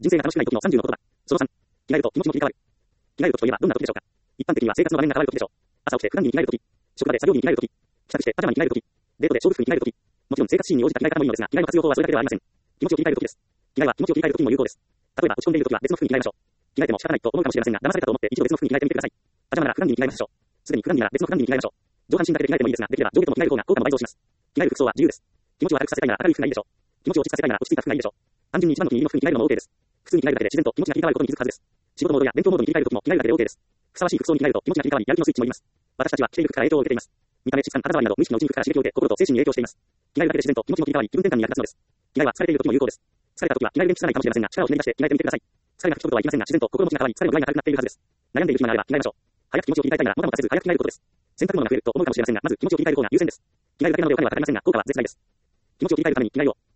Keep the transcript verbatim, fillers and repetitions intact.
人生が楽しくない時のさんじゅうの言葉。そのさん。着替えると気持ちも切り替わる。着替える時といえばどんな時でしょうか。一般的には生活の場面が変わる時でしょう。朝起きて普段着に着替える時。職場で作業着に着替える時。帰宅してパジャマに着替える時。デートで勝負服に着替える時。もちろん生活シーンに応じた着替え方もいいのですが、着替えの活用法はそれだけではありません。気持ちを切り替える時です。着替えは気持ちを切り替える時にも有効です。例えば落ち込んでいる時は別の服に着替えましょう。着替えても仕方ないと思うかもしれませんが、騙されたと思って一度別の服に着替えてみてください。パジャマなら普段着に着替えましょう。すでに普段着なら別の普段着に着替えましょう。上半身だけで着替えてもいいですが、できれば上下とも着替える方が効果も倍増します。着替える服装は自由です。気持ちを明るくさせたいなら明るい服がいいでしょう。気持ちを落ち着かせたいなら落ち着いた服がいいでしょう。単純に一番の気に入りの服に着替えるのも OK です。普通に着替えるだけで自然と気持ちが切り替わることに気づくはずです。仕事モードや勉強モードに切り替える時も着替えるだけで OK です。ふさわしい服装に着替えると気持ちが切り替わり、やる気のスイッチもいります。私たちは着ている服から影響を受けています。見た目、質感、肌触りなど無意識のうちに服から刺激を受け、心と精神に影響しています。着替えるだけで自然と気持ちも切り替わり、気分転換に役立つのです。着替えは疲れている時も有効です。疲れた時は着替える電気つかないかもしれませんが、力をひねり出して着替えてみてください。疲れが吹き飛ぶとはいきませんが、自然と心持ちが変わり、疲れの具合が軽くなっているはずです。悩んでいる暇があれば着替えましょう。早く気持ちを切り替えたいなら、もたもたせず早く着替えることです。洗濯物が増えると思うかもしれませんが、まず気持ちを切り替える方が優先です。着替えるだけなのでお金はかかりませんが、効果は絶大です。気持ちを切り替えるために着替えよう。